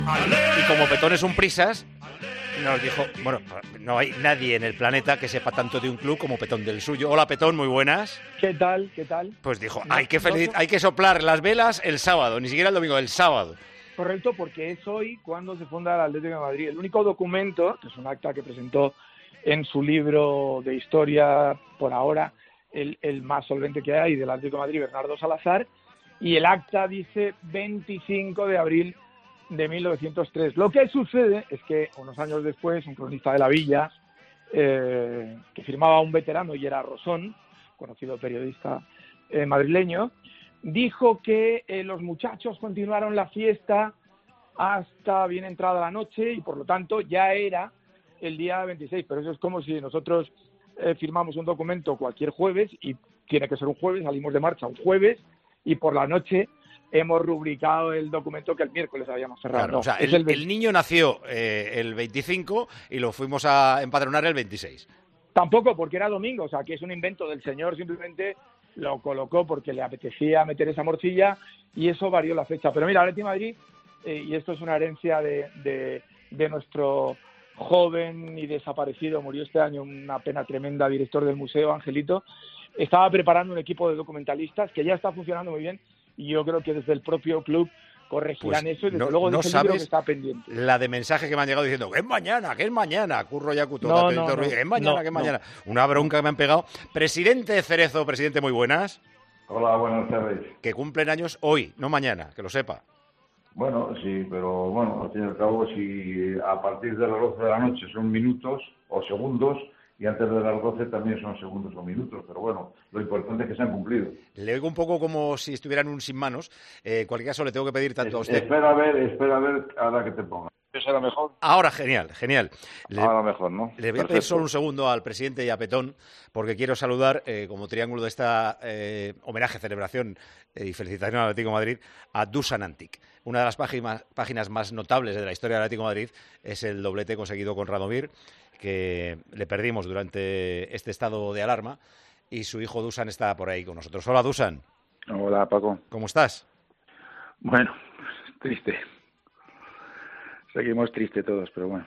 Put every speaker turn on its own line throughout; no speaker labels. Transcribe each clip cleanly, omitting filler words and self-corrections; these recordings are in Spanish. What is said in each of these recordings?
Y como Petón es un prisas, nos dijo, bueno, no hay nadie en el planeta que sepa tanto de un club como Petón del suyo. Hola Petón, muy buenas.
¿Qué tal? ¿Qué tal?
Pues dijo,
No,
hay que soplar las velas el sábado, ni siquiera el domingo, el sábado.
Correcto, porque es hoy cuando se funda el Atlético de Madrid. El único documento, que es un acta que presentó en su libro de historia, por ahora, el más solvente que hay del Atlético de Madrid, Bernardo Salazar, y el acta dice 25 de abril de 1903. Lo que sucede es que unos años después, un cronista de la Villa, que firmaba un veterano y era Rosón, conocido periodista madrileño, dijo que los muchachos continuaron la fiesta hasta bien entrada la noche y por lo tanto ya era el día 26, pero eso es como si nosotros firmamos un documento cualquier jueves y tiene que ser un jueves, salimos de marcha un jueves y por la noche hemos rubricado el documento que el miércoles habíamos cerrado.
Claro,
no,
o sea,
es
el niño nació el 25 y lo fuimos a empadronar el 26.
Tampoco, porque era domingo, o sea, que es un invento del señor, simplemente lo colocó porque le apetecía meter esa morcilla y eso varió la fecha. Pero mira, Atlético de Madrid, y esto es una herencia de nuestro joven y desaparecido, murió este año, una pena tremenda, director del museo, Angelito, estaba preparando un equipo de documentalistas que ya está funcionando muy bien y yo creo que desde el propio club corregirán
Pues
eso y desde luego
no
de ese libro que
sabes
está pendiente.
la de mensajes que me han llegado diciendo que es mañana, Curro Yacuto,
No,
que es mañana. Una bronca que me han pegado. Presidente Cerezo, presidente, muy buenas.
Hola, buenas tardes.
Que cumplen años hoy, no mañana, que lo sepa.
Bueno, sí, pero bueno, al fin y al cabo, si a partir de las 12 de la noche son minutos o segundos, y antes de las 12 también son segundos o minutos, pero bueno, lo importante es que se han cumplido.
Le oigo un poco como si estuvieran un sin manos. Cualquier caso, le tengo que pedir tanto a usted.
Espera a ver ahora que te ponga. ¿Será mejor?
Ahora, genial.
Ahora mejor, ¿no?
Le voy a pedir solo un segundo al presidente y a Petón, porque quiero saludar, como triángulo de esta homenaje, celebración y felicitación al Atlético de Madrid, a Dusan Antic. Una de las páginas más notables de la historia del Atlético de Madrid es el doblete conseguido con Radomir, que le perdimos durante este estado de alarma, y su hijo Dusan está por ahí con nosotros. Hola, Dusan.
Hola, Paco.
¿Cómo estás?
Bueno, triste. Seguimos tristes todos, pero bueno,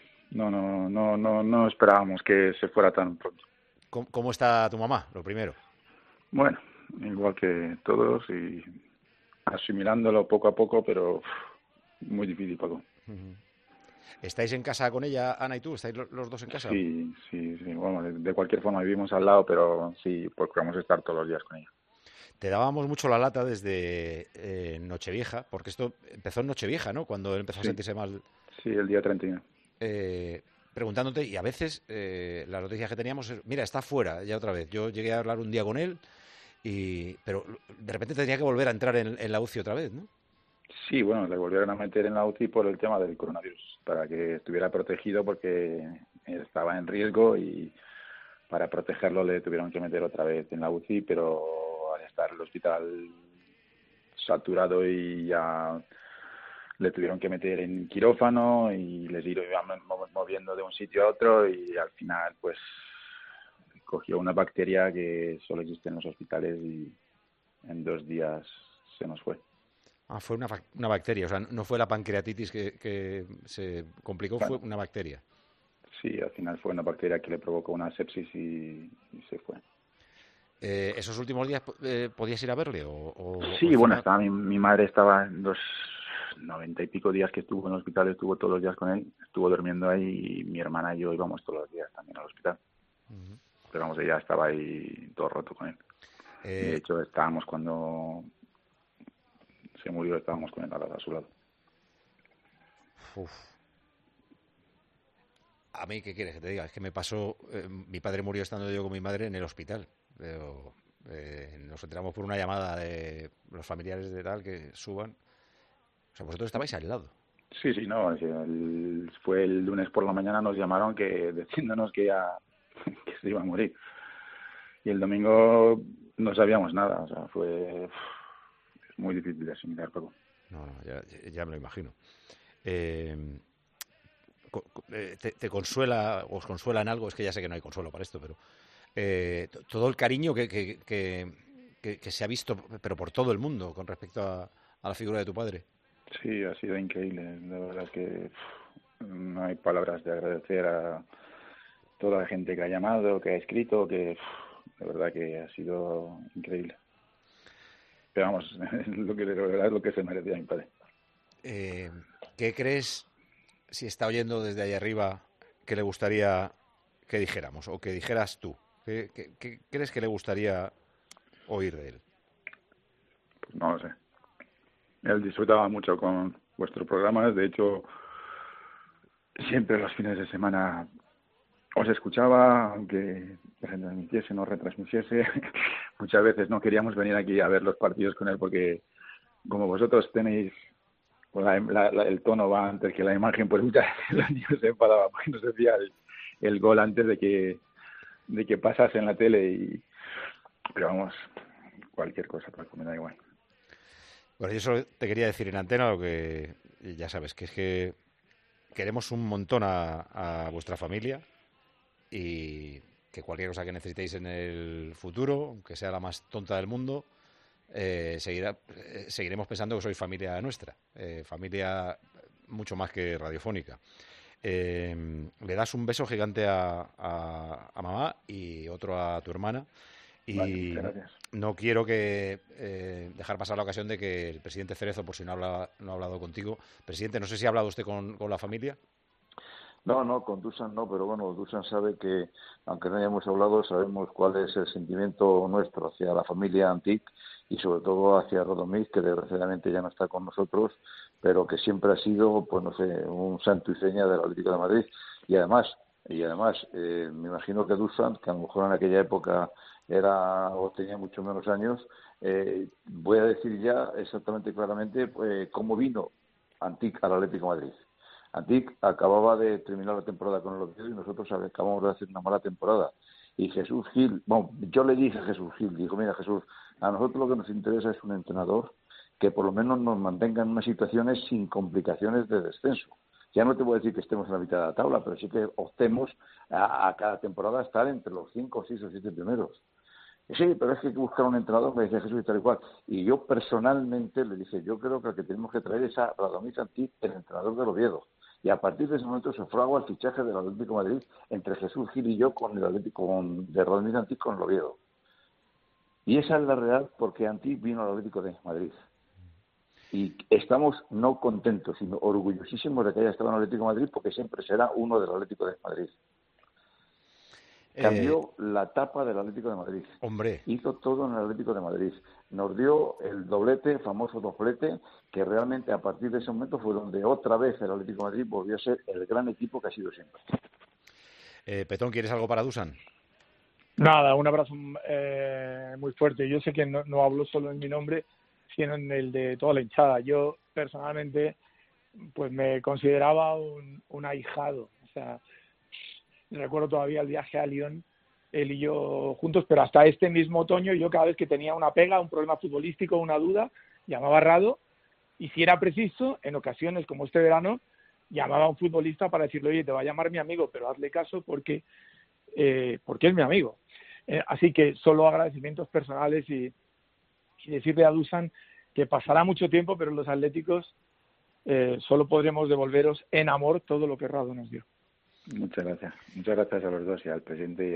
no esperábamos que se fuera tan pronto.
¿Cómo está tu mamá, lo primero?
Bueno, igual que todos y asimilándolo poco a poco, pero muy difícil, Paco.
¿Estáis en casa con ella, Ana y tú? ¿Estáis los dos en casa?
Sí. Bueno, de cualquier forma vivimos al lado, pero sí, procuramos estar todos los días con ella.
Te dábamos mucho la lata desde Nochevieja, porque esto empezó en Nochevieja, ¿no? Cuando él empezó a sentirse mal.
Sí, el día 31.
Preguntándote, y a veces las noticias que teníamos es, mira, está fuera ya otra vez. Yo llegué a hablar un día con él, pero de repente tenía que volver a entrar en la UCI otra vez, ¿no?
Sí, bueno, le volvieron a meter en la UCI por el tema del coronavirus, para que estuviera protegido porque estaba en riesgo y para protegerlo le tuvieron que meter otra vez en la UCI, pero al estar el hospital saturado y ya le tuvieron que meter en quirófano y les iban moviendo de un sitio a otro y al final pues cogió una bacteria que solo existe en los hospitales y en 2 días se nos fue.
Ah, fue una bacteria, o sea, no fue la pancreatitis que se complicó, fue una bacteria.
Sí, al final fue una bacteria que le provocó una sepsis y se fue.
¿Esos últimos días podías ir a verle?
Sí, bueno, estaba mi madre estaba en los 90 y pico días que estuvo en el hospital, estuvo todos los días con él, estuvo durmiendo ahí y mi hermana y yo íbamos todos los días también al hospital. Pero vamos, ella estaba ahí todo roto con él. De hecho, estábamos cuando se murió, estábamos con él a su lado.
Uf. A mí, ¿qué quieres que te diga? Es que me pasó, mi padre murió estando yo con mi madre en el hospital, pero nos enteramos por una llamada de los familiares de tal que suban. O sea, vosotros estabais al lado.
Sí, no, fue el lunes por la mañana, nos llamaron diciéndonos que se iba a morir. Y el domingo no sabíamos nada, o sea, fue muy difícil de asimilar, Paco.
No, ya me lo imagino. ¿Te consuela, os consuela en algo? Es que ya sé que no hay consuelo para esto, pero todo el cariño que se ha visto, pero por todo el mundo, con respecto a la figura de tu padre.
Sí, ha sido increíble. La verdad que no hay palabras de agradecer a toda la gente que ha llamado, que ha escrito, que la verdad que ha sido increíble. Pero vamos, la verdad es lo que se merecía mi padre.
¿Qué crees, si está oyendo desde ahí arriba, que le gustaría que dijéramos o que dijeras tú? ¿Qué crees que le gustaría oír de él?
Pues no lo sé. Él disfrutaba mucho con vuestros programas. De hecho, siempre los fines de semana os escuchaba, aunque retransmitiese o no retransmitiese. Muchas veces no queríamos venir aquí a ver los partidos con él porque, como vosotros tenéis, pues el tono va antes que la imagen, pues muchas veces los niños se enfadaban porque nos decía el gol antes de que pasase en la tele. Pero vamos, cualquier cosa, pues me da igual.
Bueno, yo solo te quería decir en antena lo que ya sabes, que es que queremos un montón a vuestra familia y que cualquier cosa que necesitéis en el futuro, aunque sea la más tonta del mundo, seguiremos pensando que sois familia nuestra, familia mucho más que radiofónica. Le das un beso gigante a mamá y otro a tu hermana. Y
vale, muchas gracias.
No quiero que dejar pasar la ocasión de que el presidente Cerezo, por si no ha hablado contigo. Presidente, no sé si ha hablado usted con la familia.
No, con Dusan no, pero bueno, Dusan sabe que, aunque no hayamos hablado, sabemos cuál es el sentimiento nuestro hacia la familia Antic y sobre todo hacia Radomir, que desgraciadamente ya no está con nosotros, pero que siempre ha sido, pues no sé, un santo y seña del Atlético de Madrid. Y además, me imagino que Dusan, que a lo mejor en aquella época era o tenía mucho menos años, voy a decir ya exactamente claramente cómo vino Antic al Atlético de Madrid. Antic acababa de terminar la temporada con el Oviedo y nosotros acabamos de hacer una mala temporada. Y Jesús Gil, bueno, yo le dije a Jesús Gil, dijo, mira Jesús, a nosotros lo que nos interesa es un entrenador que por lo menos nos mantenga en unas situaciones sin complicaciones de descenso. Ya no te voy a decir que estemos en la mitad de la tabla, pero sí que optemos a cada temporada estar entre los 5, 6 o 7 primeros. Sí, pero es que hay que buscar un entrenador, me decía Jesús y tal y cual. Y yo personalmente le dije, yo creo que el que tenemos que traer es a Radomir Antic, el entrenador del Oviedo. Y a partir de ese momento se fragua el fichaje del Atlético de Madrid entre Jesús Gil y yo con el Atlético de Radomir Antic con el Oviedo. Y esa es la realidad porque Antic vino al Atlético de Madrid. Y estamos no contentos, sino orgullosísimos de que haya estado en el Atlético de Madrid porque siempre será uno del Atlético de Madrid. Cambió la tapa del Atlético de Madrid.
Hombre.
Hizo todo en el Atlético de Madrid. Nos dio el doblete, famoso doblete, que realmente a partir de ese momento fue donde otra vez el Atlético de Madrid volvió a ser el gran equipo que ha sido siempre.
Petón, ¿quieres algo para Dusan?
Nada, un abrazo muy fuerte. Yo sé que no hablo solo en mi nombre, sino en el de toda la hinchada. Yo personalmente pues me consideraba un ahijado. O sea, recuerdo todavía el viaje a Lyon, él y yo juntos, pero hasta este mismo otoño yo cada vez que tenía una pega, un problema futbolístico, una duda, llamaba a Rado y si era preciso, en ocasiones como este verano, llamaba a un futbolista para decirle, oye, te va a llamar mi amigo, pero hazle caso porque es mi amigo. Así que solo agradecimientos personales y decirle a Dusan que pasará mucho tiempo, pero los atléticos solo podremos devolveros en amor todo lo que Rado nos dio.
Muchas gracias a los dos y al presidente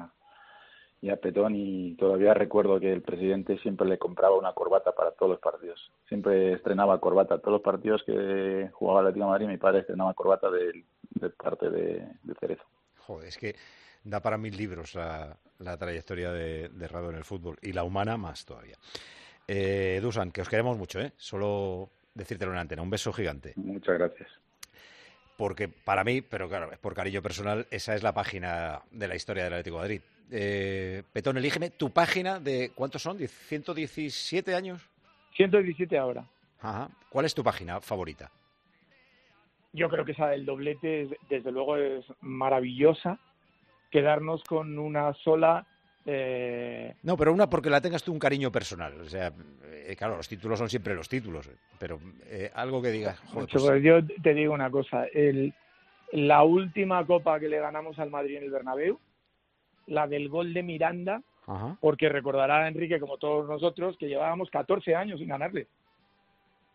y a Petón, y todavía recuerdo que el presidente siempre le compraba una corbata para todos los partidos, siempre estrenaba corbata, todos los partidos que jugaba el Atlético de Madrid mi padre estrenaba corbata de parte de Cerezo.
Joder, es que da para 1000 libros la trayectoria de Rado en el fútbol y la humana más todavía. Dusan, que os queremos mucho, solo decírtelo en antena, un beso gigante.
Muchas gracias.
Porque para mí, pero claro, es por cariño personal, esa es la página de la historia del Atlético de Madrid. Petón, elígeme tu página de, ¿cuántos son? ¿117 años?
117 ahora.
Ajá. ¿Cuál es tu página favorita?
Yo creo que esa del doblete, desde luego, es maravillosa. Quedarnos con una sola...
No, pero una porque la tengas tú un cariño personal. O sea, claro, los títulos son siempre los títulos, pero algo que digas... Joder,
pues yo te digo una cosa. La última copa que le ganamos al Madrid en el Bernabéu, la del gol de Miranda,
ajá,
porque recordará Enrique, como todos nosotros, que llevábamos 14 años sin ganarle.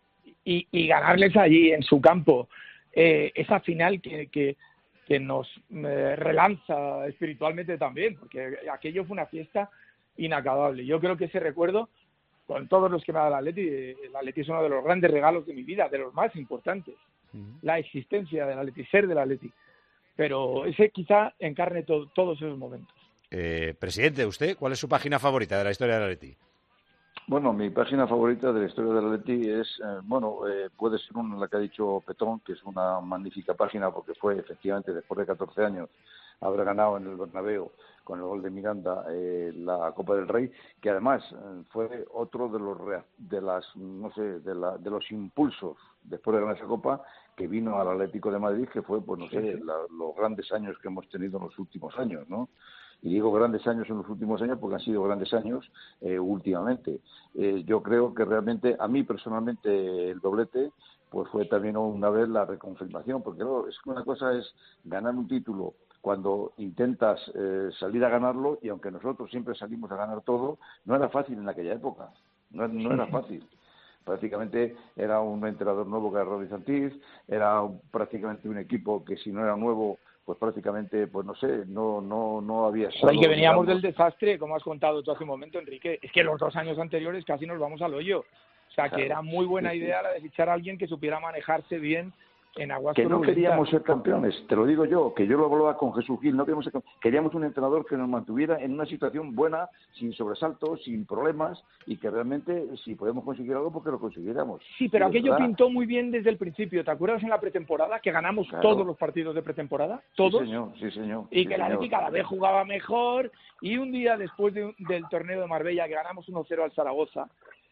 y ganarles allí en su campo esa final que nos relanza espiritualmente también, porque aquello fue una fiesta inacabable. Yo creo que ese recuerdo, con todos los que me ha dado el Atleti es uno de los grandes regalos de mi vida, de los más importantes. La existencia del Atleti, ser del Atleti. Pero ese quizá encarne todos esos momentos.
Presidente, ¿usted cuál es su página favorita de la historia del Atleti?
Bueno, mi página favorita de la historia del Atleti es, puede ser una, la que ha dicho Petón, que es una magnífica página porque fue efectivamente después de 14 años haber ganado en el Bernabéu con el gol de Miranda la Copa del Rey, que además fue otro de los impulsos después de ganar esa Copa que vino al Atlético de Madrid, que fue, pues no sé, los grandes años que hemos tenido en los últimos años, ¿no? Y digo grandes años en los últimos años porque han sido grandes años últimamente. Yo creo que realmente, a mí personalmente, el doblete pues fue también una vez la reconfirmación, porque no, es que una cosa es ganar un título cuando intentas salir a ganarlo, y aunque nosotros siempre salimos a ganar todo, no era fácil en aquella época, no era fácil. Prácticamente era un entrenador nuevo que era Rodri Santiz, era prácticamente un equipo que si no era nuevo, pues prácticamente, pues no sé, no había estado,
y que veníamos del desastre, como has contado tú hace un momento, Enrique, es que los 2 años anteriores casi nos vamos al hoyo. O sea, que era muy buena idea la de fichar a alguien que supiera manejarse bien en aguas
que no
turbulentas.
queríamos ser campeones, te lo digo yo, que yo lo hablaba con Jesús Gil, no queríamos ser campeones, queríamos un entrenador que nos mantuviera en una situación buena, sin sobresaltos, sin problemas, y que realmente, si podemos conseguir algo, porque lo consiguiéramos.
Sí, pero aquello pintó muy bien desde el principio. ¿Te acuerdas en la pretemporada que ganamos todos los partidos de pretemporada? ¿Todos?
Sí, señor.
Y que el Atleti cada vez jugaba mejor, y un día después del torneo de Marbella, que ganamos 1-0 al Zaragoza,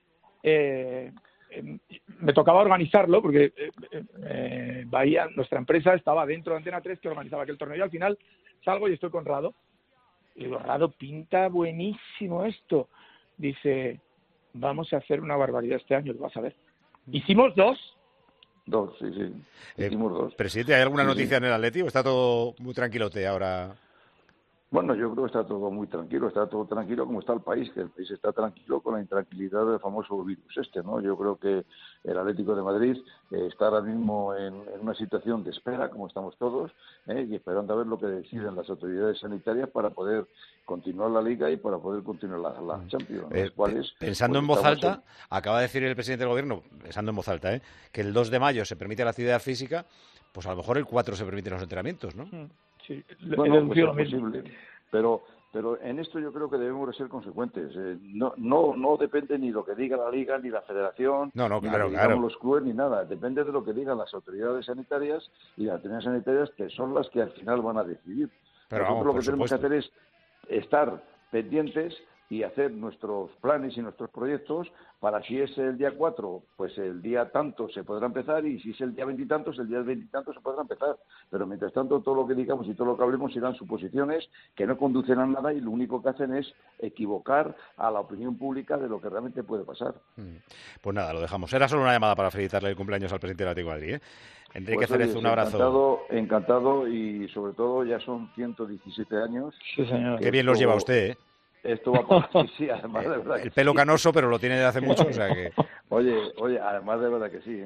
me tocaba organizarlo porque Bahía, nuestra empresa, estaba dentro de Antena 3 que organizaba aquel torneo, y al final salgo y estoy con Rado y digo, Rado, pinta buenísimo esto. Dice, vamos a hacer una barbaridad este año, lo vas a ver. Hicimos 2.
Sí. Hicimos 2.
Presidente, ¿hay alguna noticia en el Atleti o está todo muy tranquilote ahora?
Bueno, yo creo que está todo muy tranquilo, está todo tranquilo como está el país, que el país está tranquilo con la intranquilidad del famoso virus ¿no? Yo creo que el Atlético de Madrid está ahora mismo en una situación de espera, como estamos todos, y esperando a ver lo que deciden las autoridades sanitarias para poder continuar la Liga y para poder continuar la Champions.
Pensando en voz alta, acaba de decir el presidente del Gobierno, pensando en voz alta, que el 2 de mayo se permite la actividad física, pues a lo mejor el 4 se permiten los entrenamientos, ¿no?
Sí,
bueno, pues es posible, pero en esto yo creo que debemos de ser consecuentes. No depende ni lo que diga la Liga, ni la Federación, ni lo que digamos los clubes, ni nada. Depende de lo que digan las autoridades sanitarias, y las autoridades sanitarias que son las que al final van a decidir.
Pero
nosotros lo que tenemos que hacer es estar pendientes y hacer nuestros planes y nuestros proyectos para, si es el día 4, pues el día tanto se podrá empezar, y si es el día 20 y tantos, el día 20 y tantos se podrá empezar. Pero mientras tanto, todo lo que digamos y todo lo que hablemos serán suposiciones que no conducen a nada, y lo único que hacen es equivocar a la opinión pública de lo que realmente puede pasar.
Pues nada, lo dejamos. Era solo una llamada para felicitarle el cumpleaños al presidente del Atlético de Madrid, Enrique Cerezo, un abrazo.
Encantado, y sobre todo ya son 117 años.
Sí, señor.
Qué bien los lleva usted,
Esto va por... Sí, además de verdad.
El pelo canoso, pero lo tiene desde hace mucho, o sea que...
Oye, además de verdad que sí,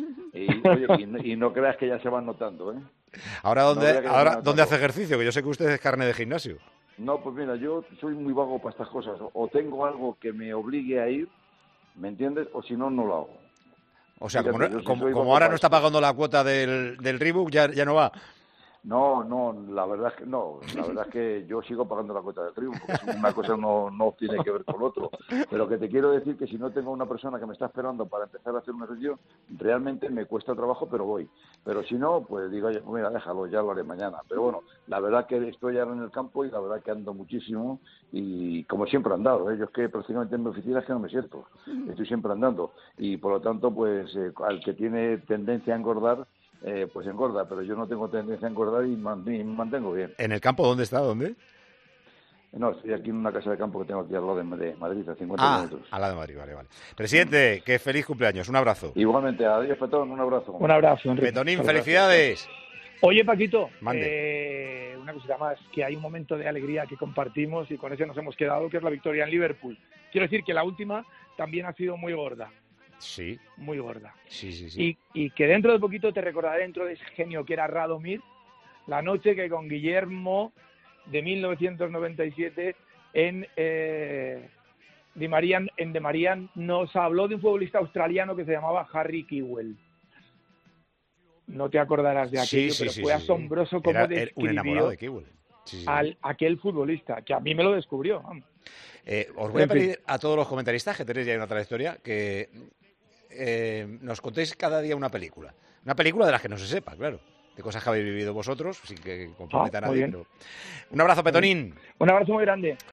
Y no creas que ya se van notando,
Ahora, ¿dónde hace ejercicio? Que yo sé que usted es carne de gimnasio.
No, pues mira, yo soy muy vago para estas cosas. O tengo algo que me obligue a ir, ¿me entiendes? O si no, no lo hago.
O sea, como ahora no está pagando la cuota del Reebok, ya no va.
No, la verdad es que no. La verdad es que yo sigo pagando la cuota de triunfo, porque una cosa no tiene que ver con otro. Pero que te quiero decir que si no tengo una persona que me está esperando para empezar a hacer una sesión, realmente me cuesta trabajo, pero voy. Pero si no, pues digo, oye, mira, déjalo, ya lo haré mañana. Pero bueno, la verdad que estoy ahora en el campo, y la verdad que ando muchísimo, y como siempre he andado, Yo es que prácticamente en mi oficina es que no me siento. Estoy siempre andando. Y por lo tanto, pues al que tiene tendencia a engordar, pues engorda, pero yo no tengo tendencia a engordar y me mantengo bien.
¿En el campo dónde está? ¿Dónde?
No, estoy aquí en una casa de campo que tengo aquí al lado de Madrid, a 50 minutos.
Al lado de Madrid, vale. Presidente, que feliz cumpleaños, un abrazo.
Igualmente, adiós, Petón, un abrazo.
Un abrazo, Enrique.
Petonín, felicidades.
Oye, Paquito,
mande.
Una cosita más, que hay un momento de alegría que compartimos y con ese nos hemos quedado, que es la victoria en Liverpool. Quiero decir que la última también ha sido muy gorda.
Sí.
Muy gorda.
Sí.
Y que dentro de poquito te recordaré, dentro de ese genio que era Radomir, la noche que con Guillermo de 1997 en De Marian nos habló de un futbolista australiano que se llamaba Harry Kewell. No te acordarás de aquello, pero fue asombroso cómo
era un enamorado de Kewell.
Aquel futbolista, que a mí me lo descubrió.
Os voy a pedir a todos los comentaristas que tenéis ya una trayectoria que nos contéis cada día una película. Una película de las que no se sepa, claro. De cosas que habéis vivido vosotros, sin que comprometa a nadie. Pero... Un abrazo, Petonín.
Un abrazo muy grande.